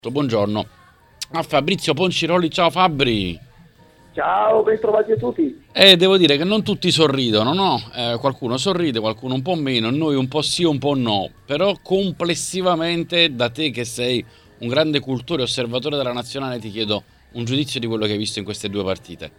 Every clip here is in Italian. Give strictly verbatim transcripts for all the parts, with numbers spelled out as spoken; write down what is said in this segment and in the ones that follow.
Buongiorno a Fabrizio Ponciroli. Ciao Fabri. Ciao, ben trovati a tutti. E devo dire che non tutti sorridono, no? Eh, qualcuno sorride, qualcuno un po' meno, noi un po' sì, un po' no. Però complessivamente, da te che sei un grande cultore e osservatore della nazionale, ti chiedo un giudizio di quello che hai visto in queste due partite.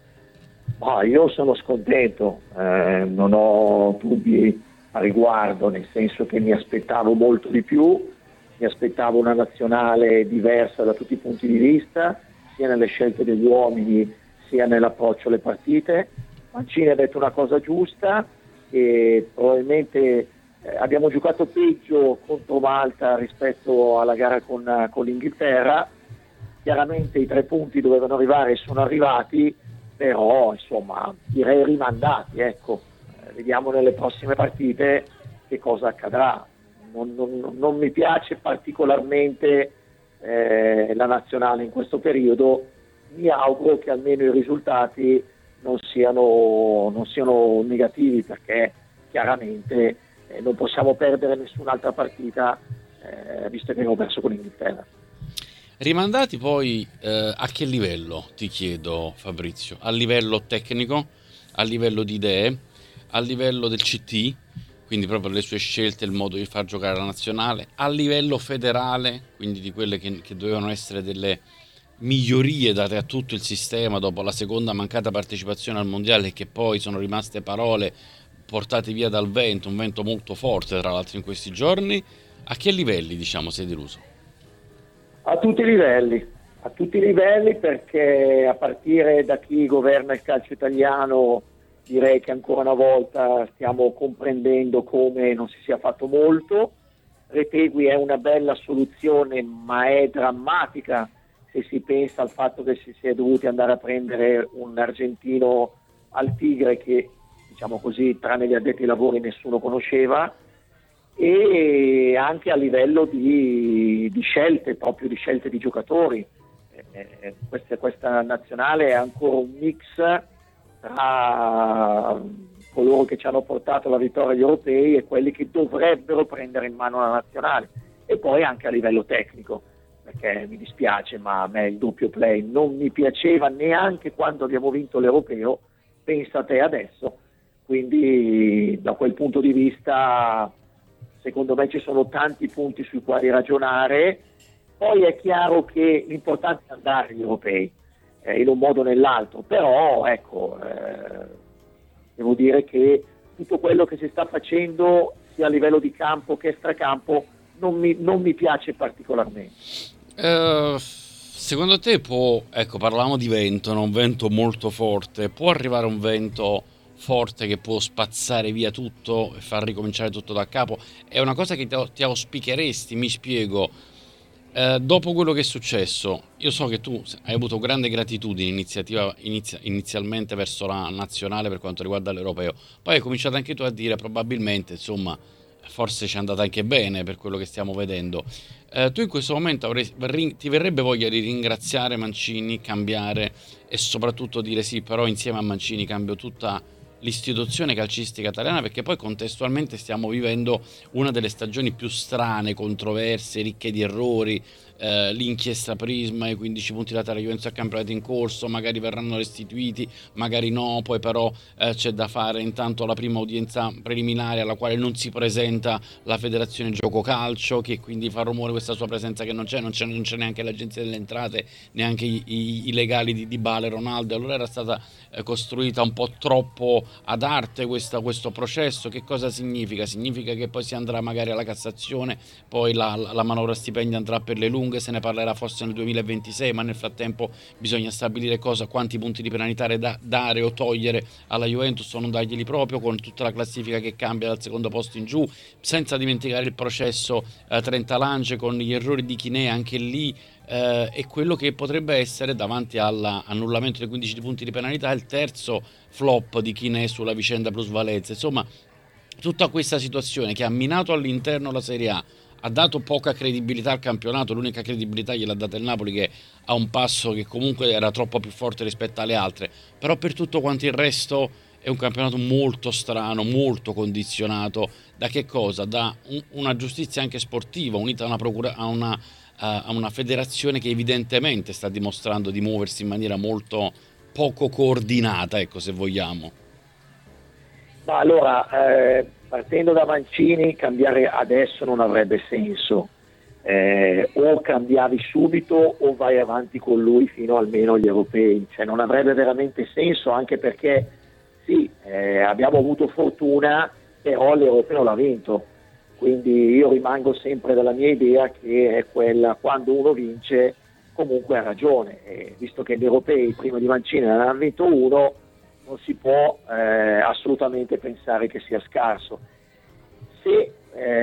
Ma io sono scontento, eh, non ho dubbi a riguardo, nel senso che mi aspettavo molto di più, mi aspettavo una nazionale diversa da tutti i punti di vista, sia nelle scelte degli uomini sia nell'approccio alle partite. Mancini ha detto una cosa giusta e probabilmente eh, abbiamo giocato peggio contro Malta rispetto alla gara con, con l'Inghilterra. Chiaramente i tre punti dovevano arrivare e sono arrivati, però insomma direi rimandati, ecco. Eh, vediamo nelle prossime partite che cosa accadrà. Non, non, non mi piace particolarmente eh, la nazionale in questo periodo, mi auguro che almeno i risultati non siano, non siano negativi, perché chiaramente eh, non possiamo perdere nessun'altra partita eh, visto che abbiamo perso con l'Inghilterra. Rimandati poi eh, a che livello, ti chiedo Fabrizio? A livello tecnico, a livello di idee, a livello del C T, quindi proprio le sue scelte, il modo di far giocare la nazionale, a livello federale, quindi di quelle che, che dovevano essere delle migliorie date a tutto il sistema dopo la seconda mancata partecipazione al mondiale, che poi sono rimaste parole portate via dal vento, un vento molto forte tra l'altro in questi giorni. A che livelli, diciamo, sei deluso? A tutti i livelli, a tutti i livelli, perché a partire da chi governa il calcio italiano direi che ancora una volta stiamo comprendendo come non si sia fatto molto. Retegui è una bella soluzione, ma è drammatica se si pensa al fatto che si sia dovuti andare a prendere un argentino al Tigre che, diciamo così, tranne gli addetti ai lavori nessuno conosceva, e anche a livello di, di scelte, proprio di scelte di giocatori. Eh, questa, questa nazionale è ancora un mix tra coloro che ci hanno portato la vittoria agli europei e quelli che dovrebbero prendere in mano la nazionale, e poi anche a livello tecnico, perché mi dispiace ma a me il doppio play non mi piaceva neanche quando abbiamo vinto l'europeo, pensa a te adesso. Quindi da quel punto di vista secondo me ci sono tanti punti sui quali ragionare. Poi è chiaro che l'importante è andare agli europei eh, in un modo o nell'altro, però ecco, eh, devo dire che tutto quello che si sta facendo sia a livello di campo che extracampo non mi, non mi piace particolarmente. Uh, secondo te può, ecco, parlavamo di vento, no? Un vento molto forte, può arrivare un vento forte che può spazzare via tutto e far ricominciare tutto da capo? È una cosa che ti auspicheresti, mi spiego. Eh, dopo quello che è successo, io so che tu hai avuto grande gratitudine iniziativa, inizia, inizialmente verso la nazionale per quanto riguarda l'europeo, poi hai cominciato anche tu a dire probabilmente, insomma, forse ci è andata anche bene per quello che stiamo vedendo. Eh, tu in questo momento avrei, ti verrebbe voglia di ringraziare Mancini, cambiare e soprattutto dire sì, però insieme a Mancini cambio tutta l'istituzione calcistica italiana, perché poi contestualmente stiamo vivendo una delle stagioni più strane, controverse, ricche di errori, eh, l'inchiesta Prisma, i quindici punti da Juventus al campionato in corso, magari verranno restituiti, magari no, poi però eh, c'è da fare intanto la prima udienza preliminare alla quale non si presenta la federazione gioco calcio, che quindi fa rumore questa sua presenza che non c'è, non c'è, non c'è neanche l'agenzia delle entrate, neanche i, i, i legali di Dybala e Ronaldo. Allora era stata eh, costruita un po' troppo ad arte questa, questo processo. Che cosa significa? Significa che poi si andrà magari alla Cassazione, poi la, la manovra stipendi andrà per le lunghe, se ne parlerà forse nel duemilaventisei, ma nel frattempo bisogna stabilire cosa, quanti punti di penalità da, dare o togliere alla Juventus o non darglieli proprio, con tutta la classifica che cambia dal secondo posto in giù, senza dimenticare il processo eh, Trenta Lance con gli errori di Chinè anche lì, eh, e quello che potrebbe essere, davanti all'annullamento dei quindici punti di penalità, il terzo flop di Chinè sulla vicenda plusvalenza. Insomma, tutta questa situazione che ha minato all'interno la Serie A, ha dato poca credibilità al campionato, l'unica credibilità gliel'ha data il Napoli, che ha un passo che comunque era troppo più forte rispetto alle altre, però per tutto quanto il resto è un campionato molto strano, molto condizionato da che cosa? Da un, una giustizia anche sportiva unita a una, procura, a una a, a una federazione che evidentemente sta dimostrando di muoversi in maniera molto poco coordinata, ecco, se vogliamo. Ma allora, eh, partendo da Mancini, cambiare adesso non avrebbe senso. Eh, o cambiavi subito o vai avanti con lui fino almeno agli europei, cioè non avrebbe veramente senso, anche perché sì, eh, abbiamo avuto fortuna, però l'europeo l'ha vinto, quindi io rimango sempre della mia idea che è quella: quando uno vince comunque ha ragione, e visto che gli europei prima di Mancini ne hanno vinto uno, non si può eh, assolutamente pensare che sia scarso. Se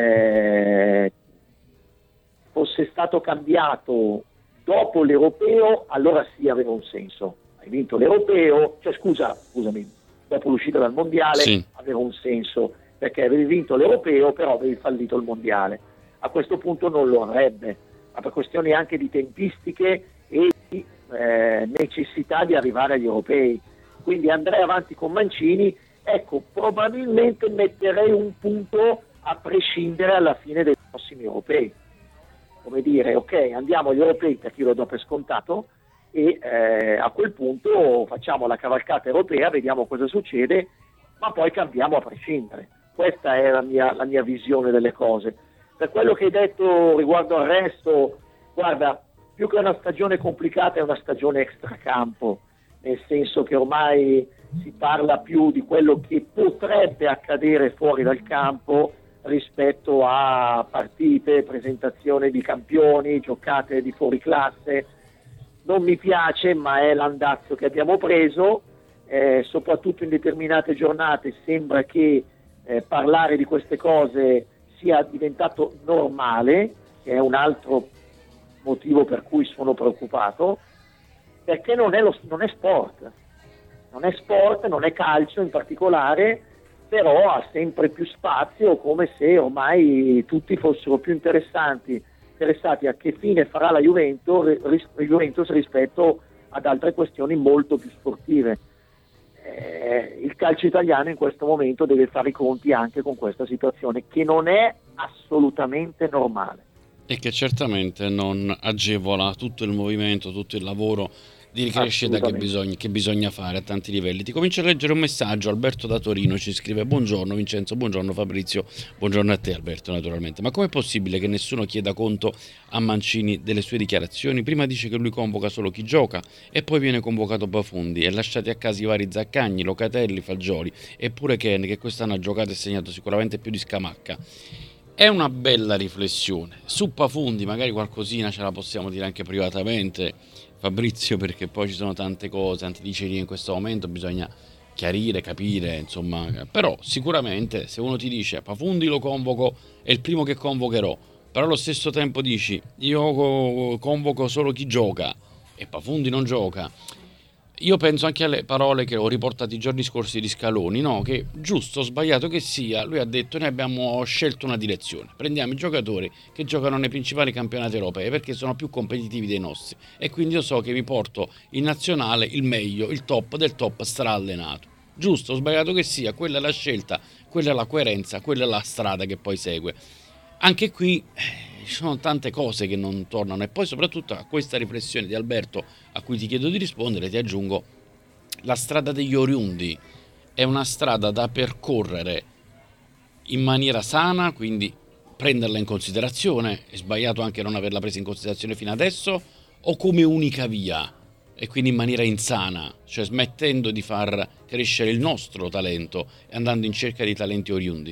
eh, fosse stato cambiato dopo l'europeo, allora sì, aveva un senso. Hai vinto l'europeo, cioè scusa, scusami, dopo l'uscita dal mondiale, sì, aveva un senso, perché avevi vinto l'europeo, però avevi fallito il mondiale. A questo punto non lo avrebbe, ma per questioni anche di tempistiche e di eh, necessità di arrivare agli europei. Quindi andrei avanti con Mancini. Ecco, probabilmente metterei un punto a prescindere alla fine dei prossimi europei. Come dire, ok, andiamo agli europei perché io lo do per scontato, e eh, a quel punto facciamo la cavalcata europea, vediamo cosa succede, ma poi cambiamo a prescindere. Questa è la mia, la mia visione delle cose. Per quello che hai detto riguardo al resto, guarda, più che una stagione complicata è una stagione extracampo, nel senso che ormai si parla più di quello che potrebbe accadere fuori dal campo rispetto a partite, presentazione di campioni, giocate di fuori classe. Non mi piace, ma è l'andazzo che abbiamo preso, eh, soprattutto in determinate giornate sembra che eh, parlare di queste cose sia diventato normale, che è un altro motivo per cui sono preoccupato, perché non è, lo, non è sport, non è sport, non è calcio in particolare, però ha sempre più spazio, come se ormai tutti fossero più interessanti, interessati a che fine farà la Juventus, ris, Juventus rispetto ad altre questioni molto più sportive. Eh, il calcio italiano in questo momento deve fare i conti anche con questa situazione, che non è assolutamente normale. E che certamente non agevola tutto il movimento, tutto il lavoro di ricrescita che bisogna, che bisogna fare a tanti livelli. Ti comincio a leggere un messaggio. Alberto da Torino ci scrive: buongiorno Vincenzo, buongiorno Fabrizio, buongiorno a te Alberto naturalmente. Ma com'è possibile che nessuno chieda conto a Mancini delle sue dichiarazioni? Prima dice che lui convoca solo chi gioca e poi viene convocato Bafundi e lasciati a casa i vari Zaccagni, Locatelli, Fagioli, eppure Ken, che quest'anno ha giocato e segnato sicuramente più di Scamacca. È una bella riflessione. Su Bafundi magari qualcosina ce la possiamo dire anche privatamente, Fabrizio, perché poi ci sono tante cose, tante dicerie in questo momento, bisogna chiarire, capire, insomma. Però sicuramente se uno ti dice Bafundi lo convoco, è il primo che convocherò, però allo stesso tempo dici io convoco solo chi gioca e Bafundi non gioca, io penso anche alle parole che ho riportato i giorni scorsi di Scaloni, no? Che giusto o sbagliato che sia, lui ha detto noi abbiamo scelto una direzione, prendiamo i giocatori che giocano nei principali campionati europei perché sono più competitivi dei nostri e quindi io so che mi porto in nazionale il meglio, il top del top straallenato. Giusto o sbagliato che sia, quella è la scelta, quella è la coerenza, quella è la strada che poi segue. Anche qui eh, ci sono tante cose che non tornano, e poi soprattutto a questa riflessione di Alberto a cui ti chiedo di rispondere ti aggiungo: la strada degli oriundi è una strada da percorrere in maniera sana, quindi prenderla in considerazione, è sbagliato anche non averla presa in considerazione fino adesso, o come unica via e quindi in maniera insana, cioè smettendo di far crescere il nostro talento e andando in cerca di talenti oriundi?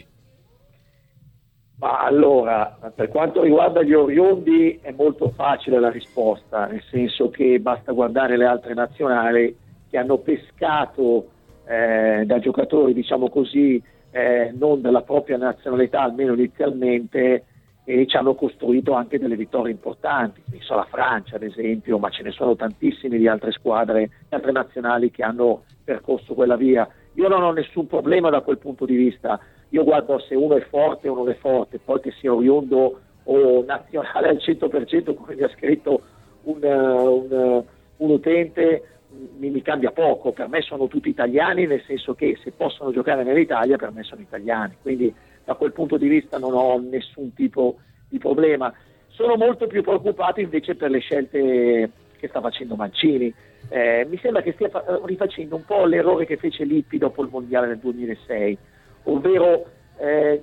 Ma allora, per quanto riguarda gli oriundi è molto facile la risposta, nel senso che basta guardare le altre nazionali che hanno pescato eh, da giocatori, diciamo così, eh, non della propria nazionalità, almeno inizialmente, e ci hanno costruito anche delle vittorie importanti. Penso alla Francia, ad esempio, ma ce ne sono tantissime di altre squadre, di altre nazionali che hanno percorso quella via. Io non ho nessun problema da quel punto di vista. Io guardo se uno è forte o non è forte, poi che sia oriundo o nazionale al cento per cento, come mi ha scritto un, un, un utente, mi, mi cambia poco. Per me sono tutti italiani, nel senso che se possono giocare nell'Italia per me sono italiani, quindi da quel punto di vista non ho nessun tipo di problema. Sono molto più preoccupato invece per le scelte che sta facendo Mancini. Eh, mi sembra che stia fa- rifacendo un po' l'errore che fece Lippi dopo il mondiale del duemilasei, ovvero eh,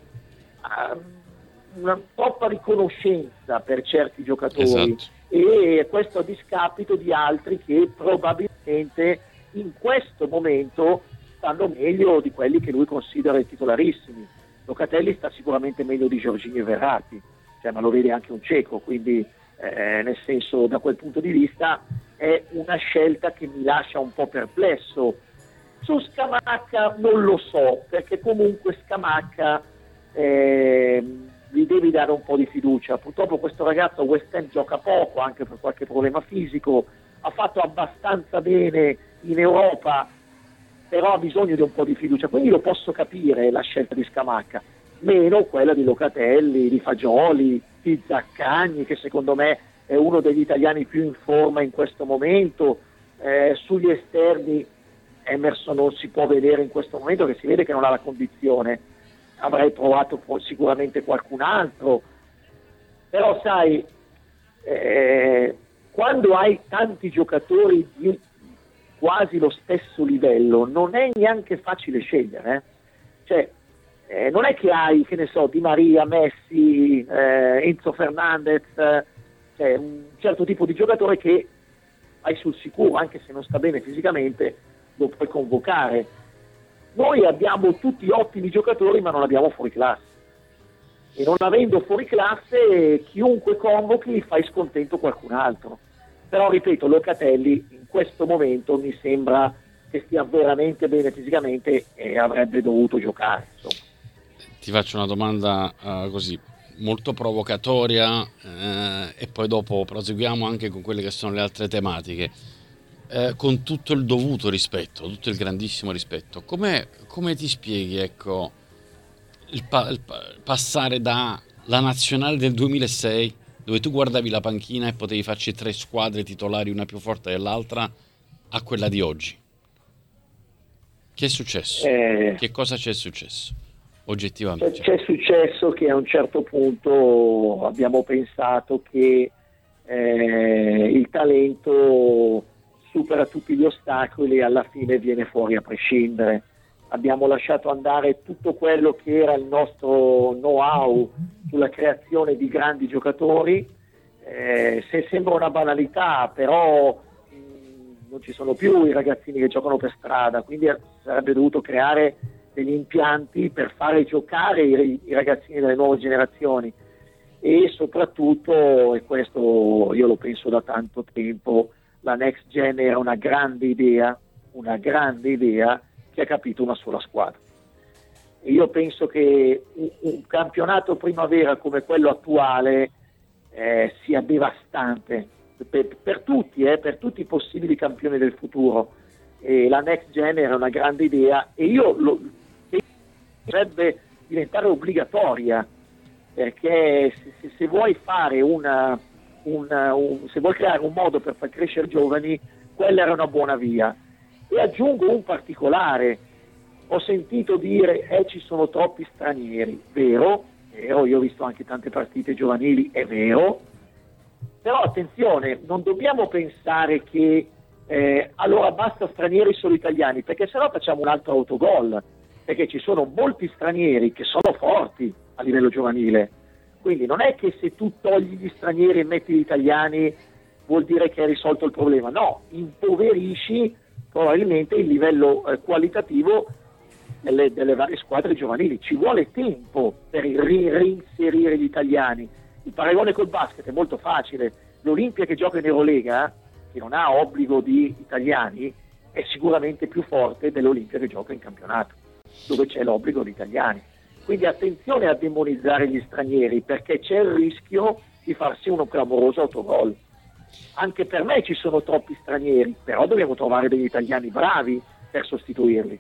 una troppa riconoscenza per certi giocatori, esatto. E questo a discapito di altri che probabilmente in questo momento stanno meglio di quelli che lui considera i titolarissimi. Locatelli sta sicuramente meglio di Jorginho e Verratti, cioè, ma lo vede anche un cieco, quindi eh, nel senso, da quel punto di vista è una scelta che mi lascia un po' perplesso. Su Scamacca non lo so, perché comunque Scamacca eh, gli devi dare un po' di fiducia. Purtroppo questo ragazzo a West Ham gioca poco, anche per qualche problema fisico, ha fatto abbastanza bene in Europa, però ha bisogno di un po' di fiducia, quindi lo posso capire la scelta di Scamacca, meno quella di Locatelli, di Fagioli, di Zaccagni, che secondo me è uno degli italiani più in forma in questo momento. Eh, sugli esterni Emerson non si può vedere in questo momento, che si vede che non ha la condizione. Avrei provato sicuramente qualcun altro, però sai, eh, quando hai tanti giocatori di quasi lo stesso livello non è neanche facile scegliere, eh? Cioè eh, non è che hai, che ne so, Di Maria, Messi, eh, Enzo Fernandez, eh, cioè un certo tipo di giocatore che hai sul sicuro, anche se non sta bene fisicamente, lo puoi convocare. Noi abbiamo tutti ottimi giocatori, ma non abbiamo fuori classe, e non avendo fuori classe chiunque convochi fai scontento qualcun altro. Però ripeto, Locatelli in questo momento mi sembra che stia veramente bene fisicamente e avrebbe dovuto giocare, insomma. Ti faccio una domanda uh, così molto provocatoria eh, e poi dopo proseguiamo anche con quelle che sono le altre tematiche. Eh, con tutto il dovuto rispetto, tutto il grandissimo rispetto, come come ti spieghi, ecco, il, pa- il pa- passare da la nazionale del duemilasei, dove tu guardavi la panchina e potevi farci tre squadre titolari, una più forte dell'altra, a quella di oggi? Che è successo? Eh, Che cosa c'è successo oggettivamente? C'è, c'è successo che a un certo punto abbiamo pensato che eh, il talento supera tutti gli ostacoli e alla fine viene fuori a prescindere. Abbiamo lasciato andare tutto quello che era il nostro know-how sulla creazione di grandi giocatori. Eh, se sembra una banalità, però mh, non ci sono più i ragazzini che giocano per strada, quindi sarebbe dovuto creare degli impianti per fare giocare i, i ragazzini delle nuove generazioni. E soprattutto, e questo io lo penso da tanto tempo, la Next Gen era una grande idea, una grande idea che ha capito una sola squadra. E io penso che un, un campionato primavera come quello attuale eh, sia devastante per, per tutti, eh, per tutti i possibili campioni del futuro. E la Next Gen era una grande idea e io lo dovrebbe diventare obbligatoria, perché se, se, se vuoi fare una Un, un, se vuoi creare un modo per far crescere giovani, quella era una buona via. E aggiungo un particolare: ho sentito dire eh ci sono troppi stranieri. Vero, vero, io ho visto anche tante partite giovanili, è vero, però attenzione, non dobbiamo pensare che eh, allora basta stranieri solo italiani, perché sennò facciamo un altro autogol, perché ci sono molti stranieri che sono forti a livello giovanile. Quindi non è che se tu togli gli stranieri e metti gli italiani vuol dire che hai risolto il problema, no, impoverisci probabilmente il livello eh, qualitativo delle, delle varie squadre giovanili. Ci vuole tempo per ri- reinserire gli italiani. Il paragone col basket è molto facile: l'Olimpia che gioca in Eurolega, che non ha obbligo di italiani, è sicuramente più forte dell'Olimpia che gioca in campionato, dove c'è l'obbligo di italiani. Quindi attenzione a demonizzare gli stranieri, perché c'è il rischio di farsi uno clamoroso autogol. Anche per me ci sono troppi stranieri, però dobbiamo trovare degli italiani bravi per sostituirli.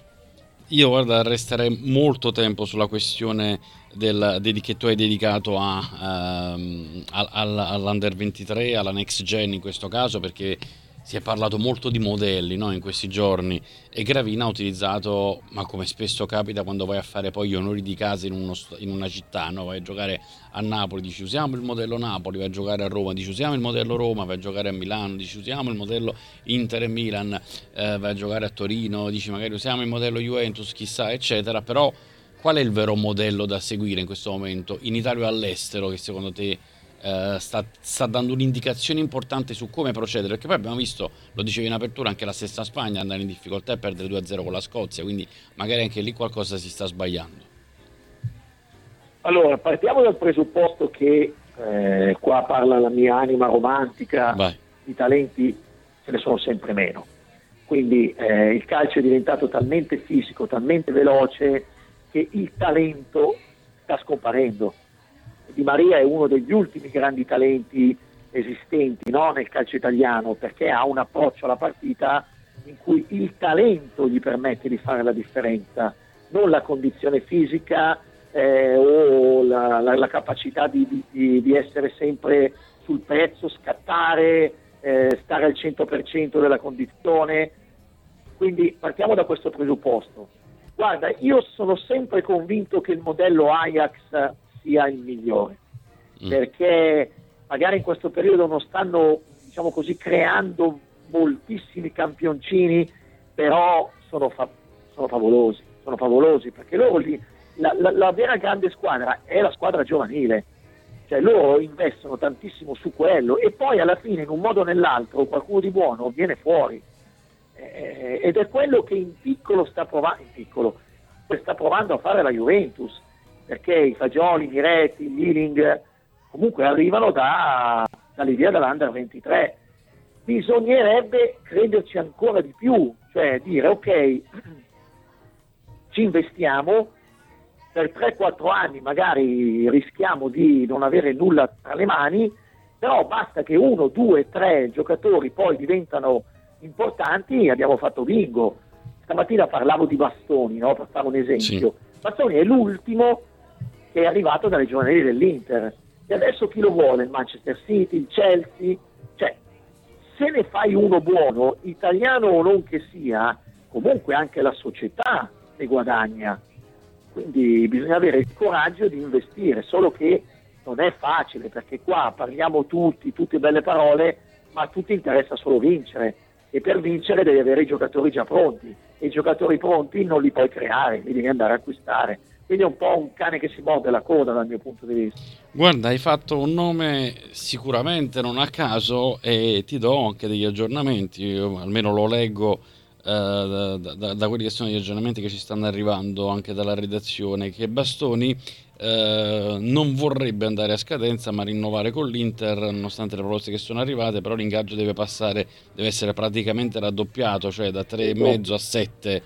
Io guarda, resterei molto tempo sulla questione del, del che tu hai dedicato a, um, all, all'Under ventitré, alla Next Gen in questo caso, perché si è parlato molto di modelli, no, in questi giorni, e Gravina ha utilizzato, ma come spesso capita quando vai a fare poi gli onori di casa in, uno, in una città, no? Vai a giocare a Napoli, dici usiamo il modello Napoli, vai a giocare a Roma, dici usiamo il modello Roma, vai a giocare a Milano, dici usiamo il modello Inter e Milan, eh, vai a giocare a Torino, dici magari usiamo il modello Juventus, chissà, eccetera. Però qual è il vero modello da seguire in questo momento, in Italia o all'estero, che secondo te Uh, sta, sta dando un'indicazione importante su come procedere? Perché poi abbiamo visto, lo dicevi in apertura, anche la stessa Spagna andare in difficoltà e perdere due a zero con la Scozia, quindi magari anche lì qualcosa si sta sbagliando. Allora, partiamo dal presupposto che eh, qua parla la mia anima romantica. Vai. I talenti ce ne sono sempre meno, quindi eh, il calcio è diventato talmente fisico, talmente veloce, che il talento sta scomparendo. Di Maria è uno degli ultimi grandi talenti esistenti, no, nel calcio italiano, perché ha un approccio alla partita in cui il talento gli permette di fare la differenza, non la condizione fisica eh, o la, la, la capacità di, di, di essere sempre sul pezzo, scattare, eh, stare al cento per cento della condizione. Quindi partiamo da questo presupposto. Guarda, io sono sempre convinto che il modello Ajax sia il migliore, mm. perché magari in questo periodo non stanno, diciamo così, creando moltissimi campioncini, però sono, fa- sono favolosi, sono favolosi perché loro lì, la, la, la vera grande squadra è la squadra giovanile, cioè loro investono tantissimo su quello e poi alla fine in un modo o nell'altro qualcuno di buono viene fuori, eh, ed è quello che in piccolo sta provando, in piccolo sta provando a fare la Juventus, perché i Fagioli, i Miretti, i Liling comunque arrivano da, dall'idea dell'Under ventitré. Bisognerebbe crederci ancora di più, cioè dire ok, ci investiamo per tre quattro anni, magari rischiamo di non avere nulla tra le mani, però basta che uno, due, tre giocatori poi diventano importanti, abbiamo fatto bingo. Stamattina parlavo di Bastoni, no? Per fare un esempio. Sì. Bastoni è l'ultimo che è arrivato dalle giovanili dell'Inter e adesso chi lo vuole? Il Manchester City, il Chelsea, cioè se ne fai uno buono, italiano o non che sia, comunque anche la società ne guadagna, quindi bisogna avere il coraggio di investire, solo che non è facile perché qua parliamo tutti, tutte belle parole, ma a tutti interessa solo vincere e per vincere devi avere i giocatori già pronti e i giocatori pronti non li puoi creare, li devi andare a acquistare. Quindi è un po' un cane che si morde la coda dal mio punto di vista. Guarda, hai fatto un nome sicuramente non a caso e ti do anche degli aggiornamenti, io almeno lo leggo eh, da, da, da quelli che sono gli aggiornamenti che ci stanno arrivando anche dalla redazione, che Bastoni eh, non vorrebbe andare a scadenza ma rinnovare con l'Inter nonostante le proposte che sono arrivate, però l'ingaggio deve passare, deve essere praticamente raddoppiato, cioè da tre e mezzo a sette.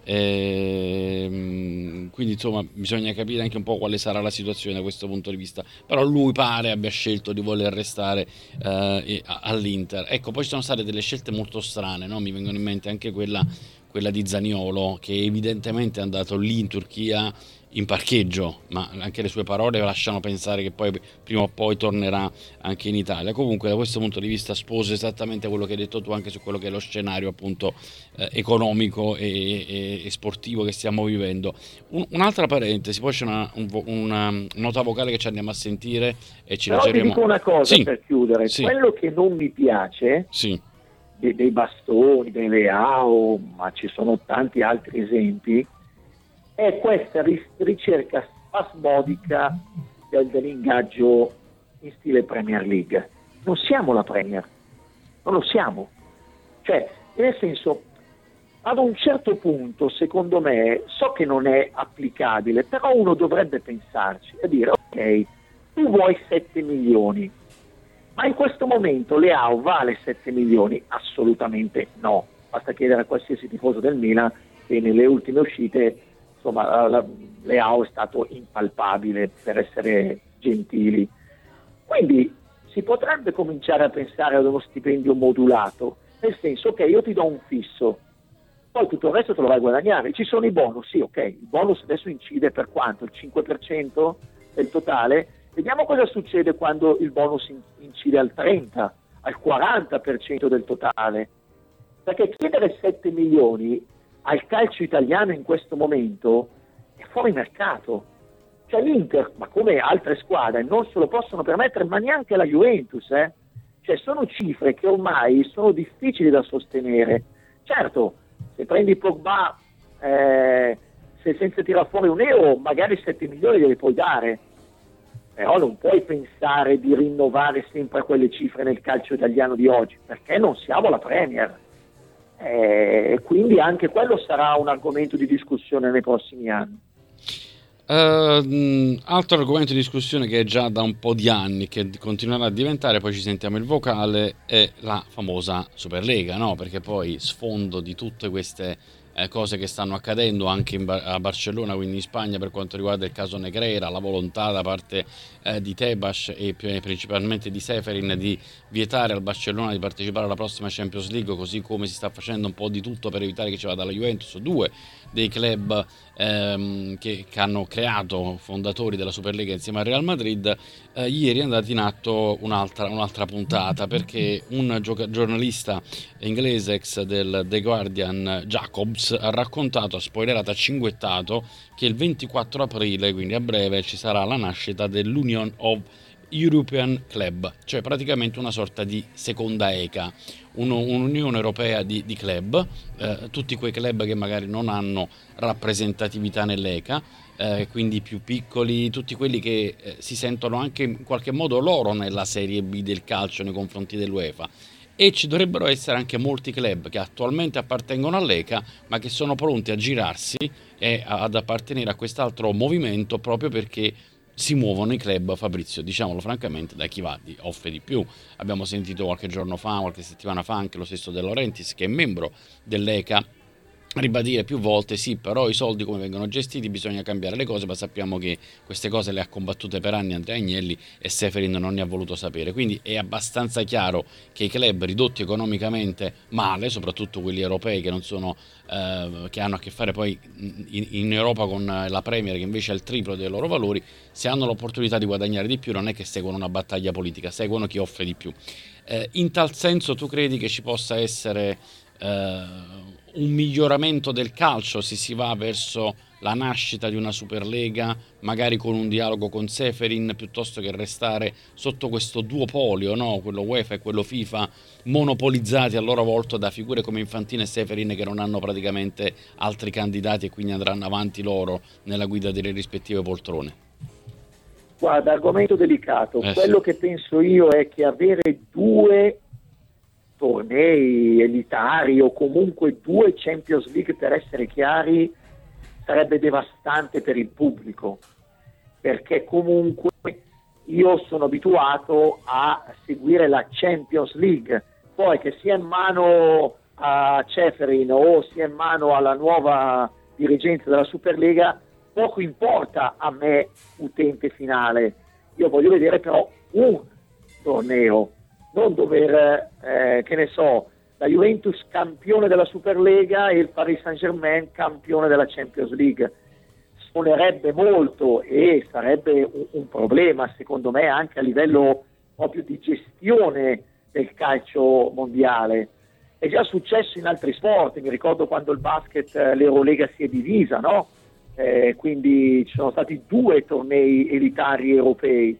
E, quindi insomma bisogna capire anche un po' quale sarà la situazione da questo punto di vista, però lui pare abbia scelto di voler restare eh, all'Inter. Ecco, poi ci sono state delle scelte molto strane, no? Mi vengono in mente anche quella, quella di Zaniolo, che evidentemente è andato lì in Turchia in parcheggio, ma anche le sue parole lasciano pensare che poi prima o poi tornerà anche in Italia. Comunque da questo punto di vista sposo esattamente quello che hai detto tu anche su quello che è lo scenario appunto eh, economico e, e, e sportivo che stiamo vivendo. Un, un'altra parentesi, poi c'è una, un, una nota vocale che ci andiamo a sentire e ci Però leggeremo. Ti dico una cosa sì. per chiudere, sì. Quello che non mi piace sì. dei, dei Bastoni, dei Leao, ma ci sono tanti altri esempi, è questa ricerca spasmodica del, dell'ingaggio in stile Premier League. Non siamo la Premier, non lo siamo. Cioè, nel senso, ad un certo punto, secondo me, so che non è applicabile, però uno dovrebbe pensarci e dire, ok, tu vuoi sette milioni, ma in questo momento Leao vale sette milioni? Assolutamente no. Basta chiedere a qualsiasi tifoso del Milan che nelle ultime uscite insomma, la, Leao è stato impalpabile, per essere gentili. Quindi si potrebbe cominciare a pensare ad uno stipendio modulato, nel senso che io ti do un fisso, poi tutto il resto te lo vai a guadagnare. Ci sono i bonus, sì, ok, il bonus adesso incide per quanto? Il cinque per cento del totale? Vediamo cosa succede quando il bonus incide al trenta, al quaranta per cento del totale. perché chiedere sette milioni al calcio italiano in questo momento è fuori mercato. Cioè l'Inter, ma come altre squadre, non se lo possono permettere, ma neanche la Juventus, eh? Cioè sono cifre che ormai sono difficili da sostenere. Certo, se prendi Pogba, eh, se senza tirare fuori un euro, magari sette milioni glieli puoi dare, però non puoi pensare di rinnovare sempre quelle cifre nel calcio italiano di oggi, perché non siamo la Premier. E eh, quindi anche quello sarà un argomento di discussione nei prossimi anni. Uh, altro argomento di discussione che è già da un po' di anni, che continuerà a diventare, poi ci sentiamo il vocale, è la famosa Superlega, no? Perché poi sfondo di tutte queste eh, cose che stanno accadendo anche in Bar- a Barcellona, quindi in Spagna, per quanto riguarda il caso Negreira, la volontà da parte eh, di Tebas e principalmente di Seferin di vietare al Barcellona di partecipare alla prossima Champions League, così come si sta facendo un po' di tutto per evitare che ci vada la Juventus. Due dei club ehm, che, che hanno creato, fondatori della Superlega insieme al Real Madrid, eh, ieri è andata in atto un'altra, un'altra puntata, perché un gioca- giornalista inglese ex del The Guardian, Jacobs, ha raccontato, ha spoilerato, ha cinguettato che il ventiquattro aprile, quindi a breve, ci sarà la nascita dell'Union of European Club, cioè praticamente una sorta di seconda E C A, uno, un'Unione Europea di, di club, eh, tutti quei club che magari non hanno rappresentatività nell'E C A, eh, quindi più piccoli, tutti quelli che eh, si sentono anche in qualche modo loro nella Serie B del calcio nei confronti dell'UEFA. E ci dovrebbero essere anche molti club che attualmente appartengono all'E C A, ma che sono pronti a girarsi e ad appartenere a quest'altro movimento, proprio perché si muovono i club, Fabrizio, diciamolo francamente, da chi va di, offre di più. Abbiamo sentito qualche giorno fa, qualche settimana fa, anche lo stesso De Laurentiis, che è membro dell'E C A, ribadire più volte: sì, però i soldi come vengono gestiti, bisogna cambiare le cose, ma sappiamo che queste cose le ha combattute per anni Andrea Agnelli e Seferin non ne ha voluto sapere. Quindi è abbastanza chiaro che i club ridotti economicamente male, soprattutto quelli europei che non sono eh, che hanno a che fare poi in, in Europa con la Premier, che invece ha il triplo dei loro valori, se hanno l'opportunità di guadagnare di più non è che seguono una battaglia politica, seguono chi offre di più. Eh, in tal senso tu credi che ci possa essere Uh, un miglioramento del calcio se si va verso la nascita di una Superlega, magari con un dialogo con Seferin, piuttosto che restare sotto questo duopolio, no? Quello UEFA e quello FIFA, monopolizzati a loro volta da figure come Infantino e Seferin, che non hanno praticamente altri candidati e quindi andranno avanti loro nella guida delle rispettive poltrone? Guarda, argomento delicato. Eh, Quello sì. che penso io è che avere due tornei elitari o comunque due Champions League, per essere chiari, sarebbe devastante per il pubblico, perché comunque io sono abituato a seguire la Champions League, poi che sia in mano a Ceferin o sia in mano alla nuova dirigenza della Superlega, poco importa a me utente finale. Io voglio vedere però un torneo, non dover, eh, che ne so, la Juventus campione della Superlega e il Paris Saint-Germain campione della Champions League. Suonerebbe molto e sarebbe un, un problema, secondo me, anche a livello proprio di gestione del calcio mondiale. È già successo in altri sport, mi ricordo quando il basket, l'Eurolega si è divisa, no? Eh, quindi ci sono stati due tornei elitari europei.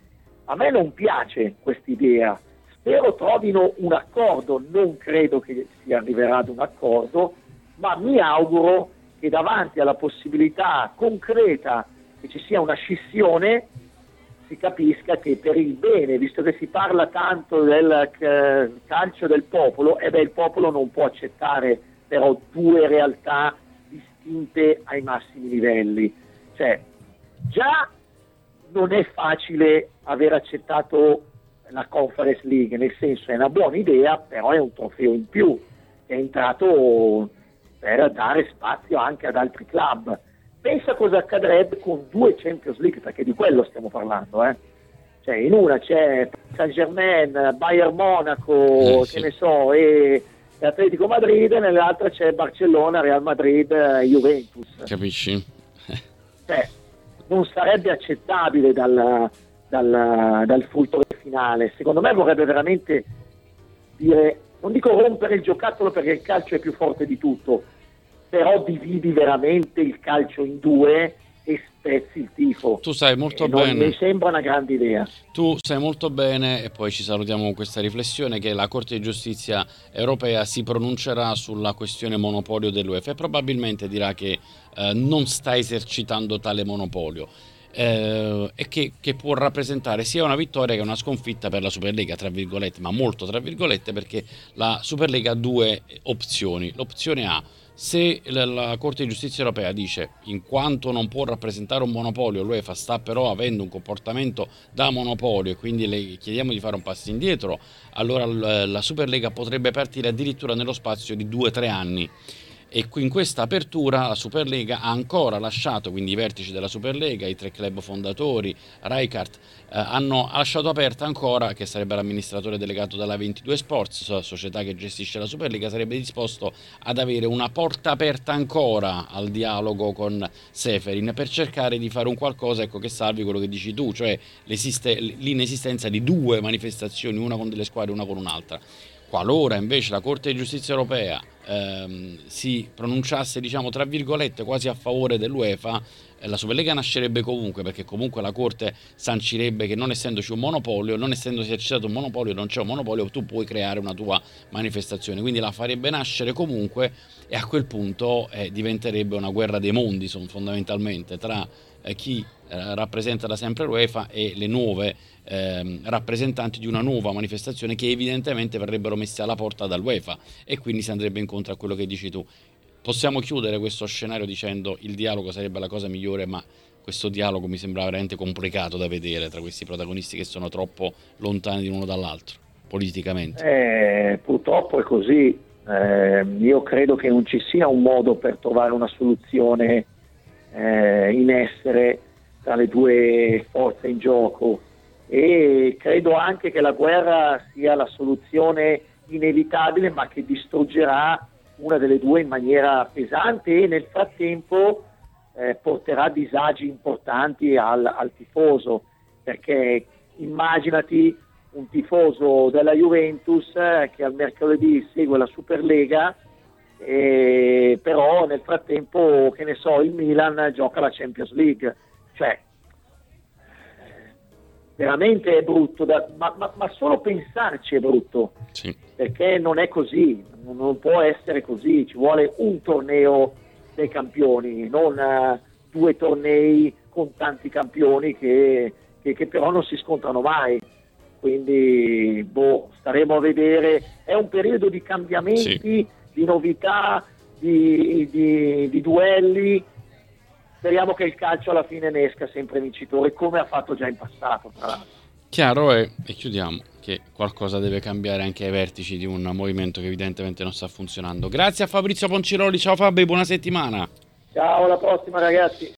A me non piace quest'idea. Spero trovino un accordo, non credo che si arriverà ad un accordo, ma mi auguro che davanti alla possibilità concreta che ci sia una scissione si capisca che per il bene, visto che si parla tanto del eh, calcio del popolo, e beh, il popolo non può accettare però due realtà distinte ai massimi livelli. Cioè, già non è facile aver accettato la Conference League, nel senso è una buona idea, però è un trofeo in più, è entrato per dare spazio anche ad altri club. Pensa cosa accadrebbe con due Champions League, perché di quello stiamo parlando, eh? Cioè in una c'è Saint Germain, Bayern Monaco, eh, sì. che ne so, e Atletico Madrid, e nell'altra c'è Barcellona, Real Madrid, Juventus. Capisci? Cioè, non sarebbe accettabile dal, dal, dal fruitore finale. Secondo me vorrebbe veramente dire non dico rompere il giocattolo perché il calcio è più forte di tutto, però dividi veramente il calcio in due e spezzi il tifo. Tu sai molto e non bene. Mi sembra una grande idea. Tu sai molto bene, e poi ci salutiamo con questa riflessione, che la Corte di Giustizia europea si pronuncerà sulla questione monopolio dell'UEFA e probabilmente dirà che eh, non sta esercitando tale monopolio. Eh, e che, che può rappresentare sia una vittoria che una sconfitta per la Superlega, tra virgolette, ma molto tra virgolette, perché la Superlega ha due opzioni. L'opzione A: se la, la Corte di Giustizia europea dice, in quanto non può rappresentare un monopolio, l'UEFA sta però avendo un comportamento da monopolio e quindi le chiediamo di fare un passo indietro, allora la, la Superlega potrebbe partire addirittura nello spazio di due o tre anni. E in questa apertura la Superlega ha ancora lasciato, quindi i vertici della Superlega, i tre club fondatori, Rijkaard, eh, hanno lasciato aperta ancora, che sarebbe l'amministratore delegato della ventidue Sports, la società che gestisce la Superlega, sarebbe disposto ad avere una porta aperta ancora al dialogo con Seferin per cercare di fare un qualcosa, ecco, che salvi quello che dici tu, cioè l'inesistenza di due manifestazioni, una con delle squadre e una con un'altra. Qualora invece la Corte di Giustizia europea ehm, si pronunciasse, diciamo, tra virgolette, quasi a favore dell'UEFA, eh, la Superlega nascerebbe comunque, perché comunque la Corte sancirebbe che non essendoci un monopolio, non essendosi esercitato un monopolio, non c'è un monopolio, tu puoi creare una tua manifestazione, quindi la farebbe nascere comunque, e a quel punto eh, diventerebbe una guerra dei mondi, son, fondamentalmente, tra eh, chi eh, rappresenta da sempre l'UEFA e le nuove eh, rappresentanti di una nuova manifestazione che evidentemente verrebbero messe alla porta dall'UEFA, e quindi si andrebbe incontro a quello che dici tu. Possiamo chiudere questo scenario dicendo il dialogo sarebbe la cosa migliore, ma questo dialogo mi sembra veramente complicato da vedere tra questi protagonisti che sono troppo lontani l'uno dall'altro politicamente. Eh, purtroppo è così. Eh, io credo che non ci sia un modo per trovare una soluzione eh, in essere tra le due forze in gioco, e credo anche che la guerra sia la soluzione inevitabile, ma che distruggerà una delle due in maniera pesante e nel frattempo eh, porterà disagi importanti al, al tifoso, perché immaginati un tifoso della Juventus eh, che al mercoledì segue la Superlega, eh, però nel frattempo, che ne so, il Milan gioca la Champions League, cioè veramente è brutto, da, ma, ma, ma solo pensarci è brutto, sì. Perché non è così, non può essere così, ci vuole un torneo dei campioni, non uh, due tornei con tanti campioni che, che, che però non si scontrano mai, quindi boh, staremo a vedere, è un periodo di cambiamenti, sì. Di novità, di, di, di duelli. Speriamo che il calcio alla fine ne esca sempre vincitore, come ha fatto già in passato, tra l'altro. Chiaro è, e chiudiamo, che qualcosa deve cambiare anche ai vertici di un movimento che evidentemente non sta funzionando. Grazie a Fabrizio Ponciroli, ciao Fabio, buona settimana. Ciao, alla prossima ragazzi.